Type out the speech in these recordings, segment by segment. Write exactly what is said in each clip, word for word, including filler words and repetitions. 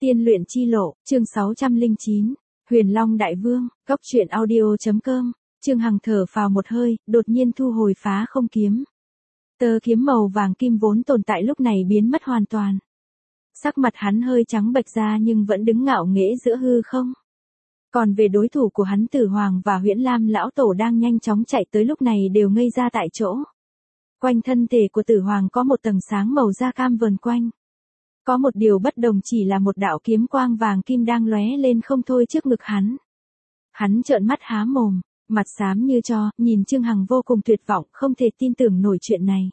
Tiên luyện chi lộ, chương sáu trăm lẻ chín, Huyền Long Đại Vương, Cốc truyện audio.com, Trương Hằng thở phào một hơi, đột nhiên thu hồi phá không kiếm. Tơ kiếm màu vàng kim vốn tồn tại lúc này biến mất hoàn toàn. Sắc mặt hắn hơi trắng bệch ra nhưng vẫn đứng ngạo nghễ giữa hư không. Còn về đối thủ của hắn Tử Hoàng và Huyễn Lam lão tổ đang nhanh chóng chạy tới lúc này đều ngây ra tại chỗ. Quanh thân thể của Tử Hoàng có một tầng sáng màu da cam vờn quanh. Có một điều bất đồng chỉ là một đạo kiếm quang vàng kim đang lóe lên không thôi trước ngực hắn. Hắn trợn mắt há mồm, mặt xám như tro, nhìn Trương Hằng vô cùng tuyệt vọng, không thể tin tưởng nổi chuyện này.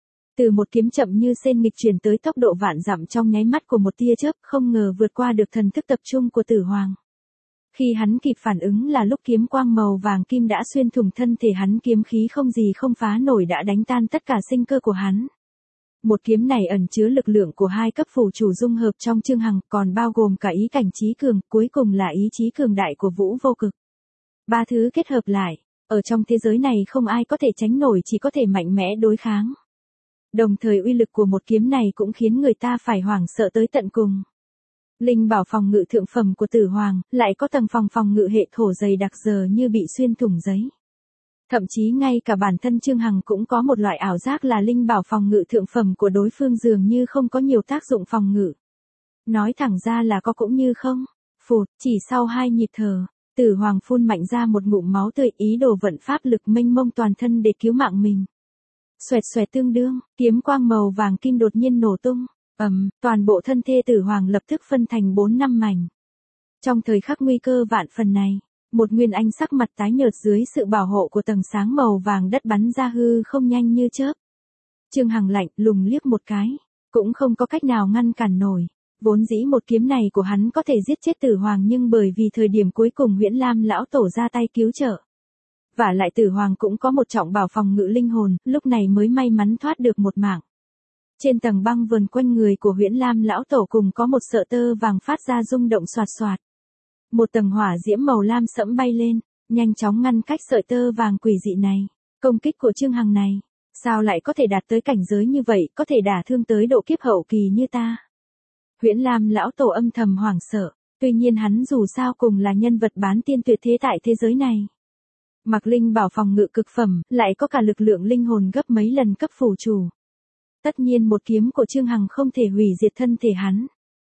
Từ một kiếm chậm như sên nghịch truyền tới tốc độ vạn dặm trong nháy mắt của một tia chớp, không ngờ vượt qua được thần thức tập trung của Tử Hoàng. Khi hắn kịp phản ứng là lúc kiếm quang màu vàng kim đã xuyên thủng thân thể hắn, kiếm khí không gì không phá nổi đã đánh tan tất cả sinh cơ của hắn. Một kiếm này ẩn chứa lực lượng của hai cấp phù chủ dung hợp trong Trương Hằng, còn bao gồm cả ý cảnh trí cường, cuối cùng là ý chí cường đại của Vũ Vô Cực. Ba thứ kết hợp lại, ở trong thế giới này không ai có thể tránh nổi, chỉ có thể mạnh mẽ đối kháng. Đồng thời uy lực của một kiếm này cũng khiến người ta phải hoảng sợ tới tận cùng. Linh bảo phòng ngự thượng phẩm của Tử Hoàng, lại có tầng phòng phòng ngự hệ thổ dày đặc giờ như bị xuyên thủng giấy. Thậm chí ngay cả bản thân Trương Hằng cũng có một loại ảo giác là linh bảo phòng ngự thượng phẩm của đối phương dường như không có nhiều tác dụng phòng ngự. Nói thẳng ra là có cũng như không. Phụt, chỉ sau hai nhịp thở, Tử Hoàng phun mạnh ra một ngụm máu tươi, ý đồ vận pháp lực mênh mông toàn thân để cứu mạng mình. Xoẹt xoẹt tương đương, kiếm quang màu vàng kim đột nhiên nổ tung. Ầm, toàn bộ thân thể Tử Hoàng lập tức phân thành bốn năm mảnh. Trong thời khắc nguy cơ vạn phần này, một Nguyên Anh sắc mặt tái nhợt dưới sự bảo hộ của tầng sáng màu vàng đất bắn ra hư không nhanh như chớp. Trương Hằng lạnh lùng liếc một cái, cũng không có cách nào ngăn cản nổi. Vốn dĩ một kiếm này của hắn có thể giết chết Tử Hoàng, nhưng bởi vì thời điểm cuối cùng Huyễn Lam lão tổ ra tay cứu trợ. Vả lại Tử Hoàng cũng có một trọng bảo phòng ngự linh hồn, lúc này mới may mắn thoát được một mạng. Trên tầng băng vờn quanh người của Huyễn Lam lão tổ cùng có một sợi tơ vàng phát ra rung động xoạt xoạt. Một tầng hỏa diễm màu lam sẫm bay lên, nhanh chóng ngăn cách sợi tơ vàng quỷ dị này. Công kích của Trương Hằng này, sao lại có thể đạt tới cảnh giới như vậy, có thể đả thương tới độ kiếp hậu kỳ như ta. Huyễn Lam lão tổ âm thầm hoảng sợ, tuy nhiên hắn dù sao cùng là nhân vật bán tiên tuyệt thế tại thế giới này. Mặc linh bảo phòng ngự cực phẩm, lại có cả lực lượng linh hồn gấp mấy lần cấp phù chủ. Tất nhiên một kiếm của Trương Hằng không thể hủy diệt thân thể hắn.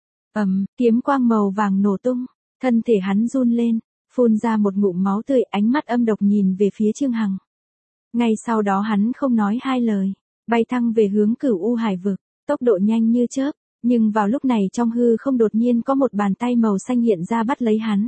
Ầm, kiếm quang màu vàng nổ tung, thân thể hắn run lên, phun ra một ngụm máu tươi, ánh mắt âm độc nhìn về phía Trương Hằng. Ngay sau đó hắn không nói hai lời, bay thăng về hướng Cửu U Hải vực, tốc độ nhanh như chớp, nhưng vào lúc này trong hư không đột nhiên có một bàn tay màu xanh hiện ra bắt lấy hắn.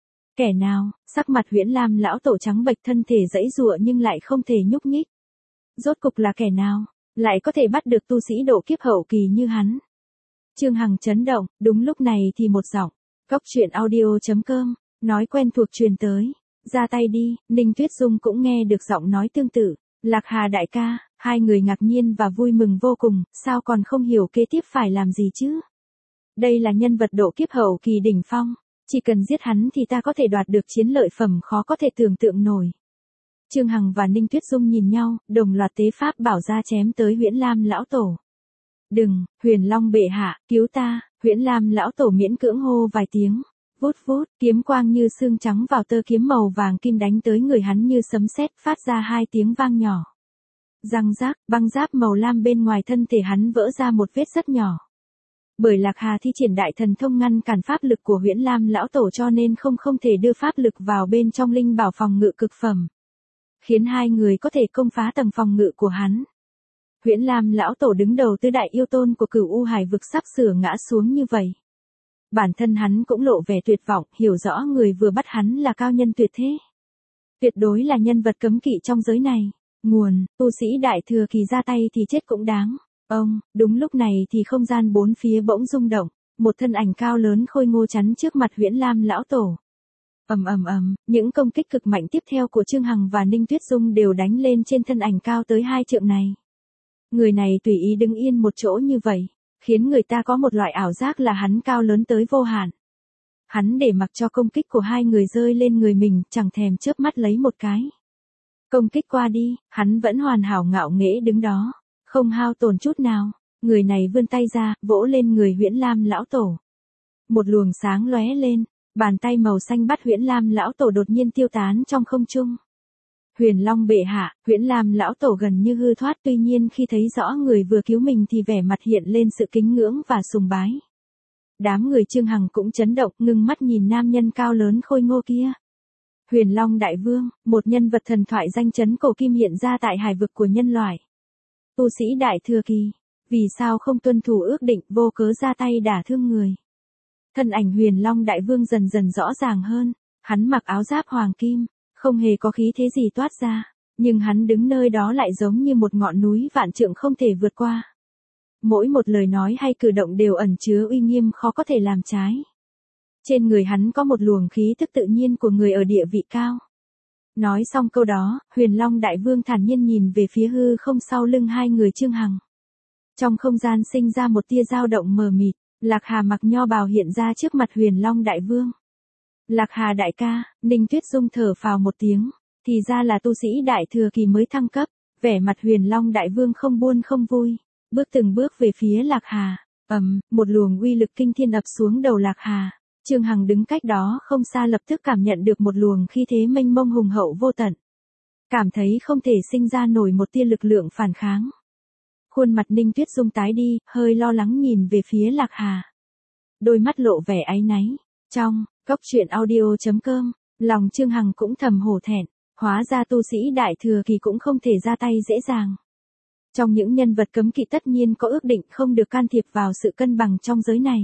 Kẻ nào? Sắc mặt Huyễn Lam lão tổ trắng bệch, thân thể giãy giụa nhưng lại không thể nhúc nhích. Rốt cục là kẻ nào, lại có thể bắt được tu sĩ độ kiếp hậu kỳ như hắn? Trương Hằng chấn động, đúng lúc này thì một giọng, Cốc truyện audio.com, nói quen thuộc truyền tới. Ra tay đi. Ninh Tuyết Dung cũng nghe được giọng nói tương tự. Lạc Hà đại ca, hai người ngạc nhiên và vui mừng vô cùng, sao còn không hiểu kế tiếp phải làm gì chứ? Đây là nhân vật độ kiếp hậu kỳ đỉnh phong, chỉ cần giết hắn thì ta có thể đoạt được chiến lợi phẩm khó có thể tưởng tượng nổi. Trương Hằng và Ninh Tuyết Dung nhìn nhau, đồng loạt tế pháp bảo ra chém tới Huyễn Lam lão tổ. Đừng, Huyền Long bệ hạ, cứu ta. Huyễn Lam lão tổ miễn cưỡng hô vài tiếng. Vút vút, kiếm quang như xương trắng vào tơ kiếm màu vàng kim đánh tới người hắn như sấm sét, phát ra hai tiếng vang nhỏ. Răng rác, băng giáp màu lam bên ngoài thân thể hắn vỡ ra một vết rất nhỏ. Bởi Lạc Hà thi triển đại thần thông ngăn cản pháp lực của Huyễn Lam lão tổ cho nên không không thể đưa pháp lực vào bên trong linh bảo phòng ngự cực phẩm, khiến hai người có thể công phá tầng phòng ngự của hắn. Huyễn Lam lão tổ đứng đầu tứ đại yêu tôn của Cửu U Hải vực sắp sửa ngã xuống như vậy. Bản thân hắn cũng lộ vẻ tuyệt vọng, hiểu rõ người vừa bắt hắn là cao nhân tuyệt thế. Tuyệt đối là nhân vật cấm kỵ trong giới này. Nguồn, tu sĩ đại thừa kỳ ra tay thì chết cũng đáng. Ông, đúng lúc này thì không gian bốn phía bỗng rung động, một thân ảnh cao lớn khôi ngô chắn trước mặt Huyễn Lam lão tổ. Ầm ầm ầm, những công kích cực mạnh tiếp theo của Trương Hằng và Ninh Tuyết Dung đều đánh lên trên thân ảnh cao tới hai trượng này. Người này tùy ý đứng yên một chỗ như vậy, khiến người ta có một loại ảo giác là hắn cao lớn tới vô hạn. Hắn để mặc cho công kích của hai người rơi lên người mình, chẳng thèm chớp mắt lấy một cái. Công kích qua đi, hắn vẫn hoàn hảo ngạo nghễ đứng đó, không hao tổn chút nào. Người này vươn tay ra, vỗ lên người Huyễn Lam lão tổ. Một luồng sáng lóe lên, bàn tay màu xanh bắt Huyễn Lam lão tổ đột nhiên tiêu tán trong không trung. Huyền Long bệ hạ, Huyễn Lam lão tổ gần như hư thoát, tuy nhiên khi thấy rõ người vừa cứu mình thì vẻ mặt hiện lên sự kính ngưỡng và sùng bái. Đám người Trương Hằng cũng chấn động, ngưng mắt nhìn nam nhân cao lớn khôi ngô kia. Huyền Long đại vương, một nhân vật thần thoại danh chấn cổ kim hiện ra tại hải vực của nhân loại. Tu sĩ đại thừa kỳ, vì sao không tuân thủ ước định, vô cớ ra tay đả thương người. Thân ảnh Huyền Long đại vương dần dần rõ ràng hơn, hắn mặc áo giáp hoàng kim, không hề có khí thế gì toát ra, nhưng hắn đứng nơi đó lại giống như một ngọn núi vạn trượng không thể vượt qua. Mỗi một lời nói hay cử động đều ẩn chứa uy nghiêm khó có thể làm trái. Trên người hắn có một luồng khí tức tự nhiên của người ở địa vị cao. Nói xong câu đó, Huyền Long đại vương thản nhiên nhìn về phía hư không sau lưng hai người Trương Hằng. Trong không gian sinh ra một tia dao động mờ mịt, Lạc Hà mặc nho bào hiện ra trước mặt Huyền Long đại vương. Lạc Hà đại ca, Ninh Tuyết Dung thở phào một tiếng, thì ra là tu sĩ đại thừa kỳ mới thăng cấp, vẻ mặt Huyền Long đại vương không buồn không vui, bước từng bước về phía Lạc Hà, ầm, một luồng uy lực kinh thiên ập xuống đầu Lạc Hà. Trương Hằng đứng cách đó không xa lập tức cảm nhận được một luồng khí thế mênh mông hùng hậu vô tận. Cảm thấy không thể sinh ra nổi một tia lực lượng phản kháng. Khuôn mặt Ninh Tuyết Dung tái đi, hơi lo lắng nhìn về phía Lạc Hà. Đôi mắt lộ vẻ áy náy. Trong Cốc Truyện Audio chấm com, lòng Trương Hằng cũng thầm hổ thẹn, hóa ra tu sĩ đại thừa kỳ cũng không thể ra tay dễ dàng. Trong những nhân vật cấm kỵ tất nhiên có ước định không được can thiệp vào sự cân bằng trong giới này.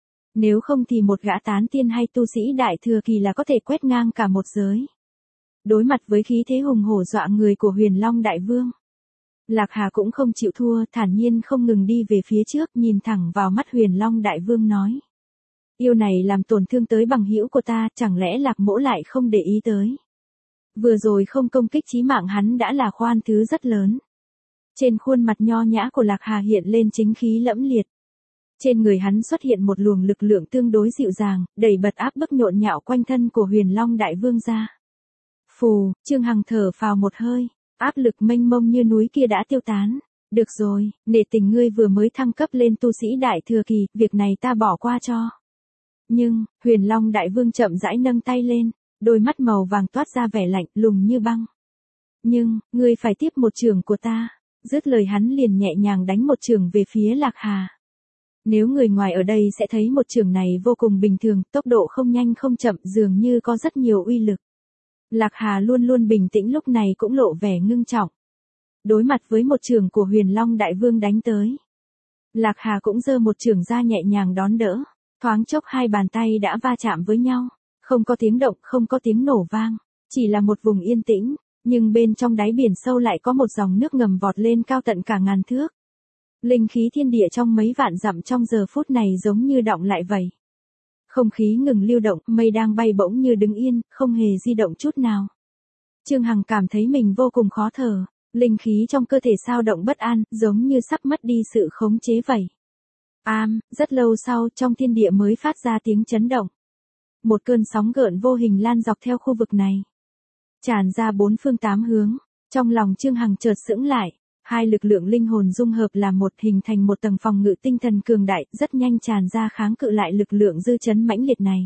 Nếu không thì một gã tán tiên hay tu sĩ đại thừa kỳ là có thể quét ngang cả một giới. Đối mặt với khí thế hùng hổ dọa người của Huyền Long đại vương, Lạc Hà cũng không chịu thua, thản nhiên không ngừng đi về phía trước, nhìn thẳng vào mắt Huyền Long đại vương nói. Yêu này làm tổn thương tới bằng hữu của ta, chẳng lẽ Lạc mỗ lại không để ý tới. Vừa rồi không công kích chí mạng hắn đã là khoan thứ rất lớn. Trên khuôn mặt nho nhã của Lạc Hà hiện lên chính khí lẫm liệt. Trên người hắn xuất hiện một luồng lực lượng tương đối dịu dàng, đẩy bật áp bức nhộn nhạo quanh thân của Huyền Long đại vương ra. Phù, Trương Hằng thở phào một hơi, áp lực mênh mông như núi kia đã tiêu tán. Được rồi, nể tình ngươi vừa mới thăng cấp lên tu sĩ đại thừa kỳ, việc này ta bỏ qua cho. Nhưng, Huyền Long đại vương chậm rãi nâng tay lên, đôi mắt màu vàng toát ra vẻ lạnh lùng như băng. Nhưng, ngươi phải tiếp một chưởng của ta. Dứt lời hắn liền nhẹ nhàng đánh một chưởng về phía Lạc Hà. Nếu người ngoài ở đây sẽ thấy một chưởng này vô cùng bình thường, tốc độ không nhanh không chậm, dường như có rất nhiều uy lực. Lạc Hà luôn luôn bình tĩnh lúc này cũng lộ vẻ ngưng trọng. Đối mặt với một chưởng của Huyền Long đại vương đánh tới, Lạc Hà cũng giơ một chưởng ra nhẹ nhàng đón đỡ, thoáng chốc hai bàn tay đã va chạm với nhau, không có tiếng động, không có tiếng nổ vang, chỉ là một vùng yên tĩnh, nhưng bên trong đáy biển sâu lại có một dòng nước ngầm vọt lên cao tận cả ngàn thước. Linh khí thiên địa trong mấy vạn dặm trong giờ phút này giống như đọng lại vậy. Không khí ngừng lưu động, mây đang bay bỗng như đứng yên, không hề di động chút nào. Trương Hằng cảm thấy mình vô cùng khó thở, linh khí trong cơ thể xao động bất an, giống như sắp mất đi sự khống chế vậy. Am, rất lâu sau, trong thiên địa mới phát ra tiếng chấn động. Một cơn sóng gợn vô hình lan dọc theo khu vực này, tràn ra bốn phương tám hướng. Trong lòng Trương Hằng chợt sững lại, hai lực lượng linh hồn dung hợp là một, hình thành một tầng phòng ngự tinh thần cường đại, rất nhanh tràn ra kháng cự lại lực lượng dư chấn mãnh liệt này.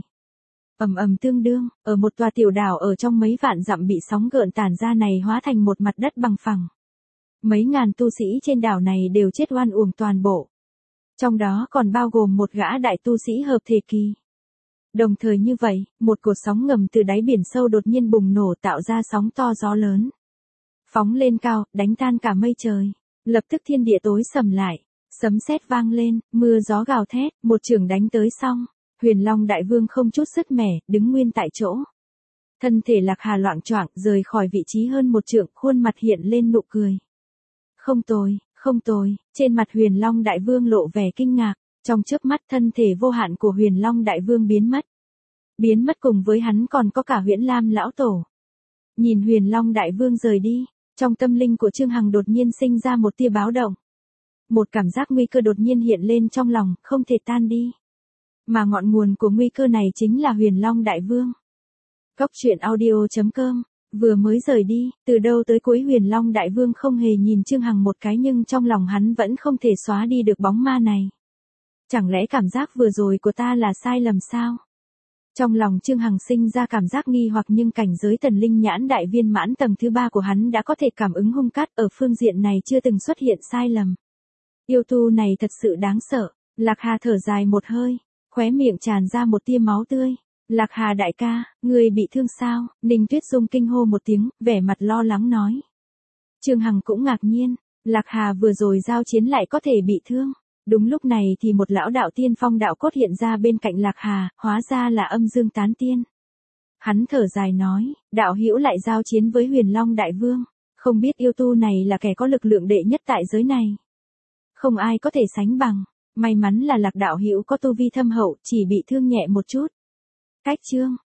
Ầm ầm tương đương, ở một tòa tiểu đảo ở trong mấy vạn dặm bị sóng gợn tản ra này hóa thành một mặt đất bằng phẳng. Mấy ngàn tu sĩ trên đảo này đều chết oan uổng toàn bộ. Trong đó còn bao gồm một gã đại tu sĩ hợp thể kỳ. Đồng thời như vậy, một cột sóng ngầm từ đáy biển sâu đột nhiên bùng nổ tạo ra sóng to gió lớn. Phóng lên cao, đánh tan cả mây trời. Lập tức thiên địa tối sầm lại, sấm sét vang lên, mưa gió gào thét, một chưởng đánh tới xong, Huyền Long đại vương không chút sứt mẻ, đứng nguyên tại chỗ. Thân thể Lạc Hà loạng choạng rời khỏi vị trí hơn một trượng, khuôn mặt hiện lên nụ cười. Không tồi, không tồi, trên mặt Huyền Long đại vương lộ vẻ kinh ngạc, trong chớp mắt thân thể vô hạn của Huyền Long đại vương biến mất. Biến mất cùng với hắn còn có cả Huyễn Lam lão tổ. Nhìn Huyền Long đại vương rời đi, trong tâm linh của Trương Hằng đột nhiên sinh ra một tia báo động. Một cảm giác nguy cơ đột nhiên hiện lên trong lòng, không thể tan đi. Mà ngọn nguồn của nguy cơ này chính là Huyền Long đại vương. Cốc Truyện Audio chấm com, vừa mới rời đi, từ đâu tới cuối Huyền Long đại vương không hề nhìn Trương Hằng một cái, nhưng trong lòng hắn vẫn không thể xóa đi được bóng ma này. Chẳng lẽ cảm giác vừa rồi của ta là sai lầm sao? Trong lòng Trương Hằng sinh ra cảm giác nghi hoặc, nhưng cảnh giới tần linh nhãn đại viên mãn tầng thứ ba của hắn đã có thể cảm ứng hung cát, ở phương diện này chưa từng xuất hiện sai lầm. Yêu tu này thật sự đáng sợ. Lạc Hà thở dài một hơi, khóe miệng tràn ra một tia máu tươi. Lạc Hà đại ca, người bị thương sao? Ninh Tuyết Dung kinh hô một tiếng, vẻ mặt lo lắng nói. Trương Hằng cũng ngạc nhiên, Lạc Hà vừa rồi giao chiến lại có thể bị thương. Đúng lúc này thì một lão đạo tiên phong đạo cốt hiện ra bên cạnh Lạc Hà, hóa ra là Âm Dương Tán Tiên. Hắn thở dài nói, đạo hữu lại giao chiến với Huyền Long Đại Vương, không biết yêu tu này là kẻ có lực lượng đệ nhất tại giới này. Không ai có thể sánh bằng, may mắn là Lạc đạo hữu có tu vi thâm hậu, chỉ bị thương nhẹ một chút. Cách chương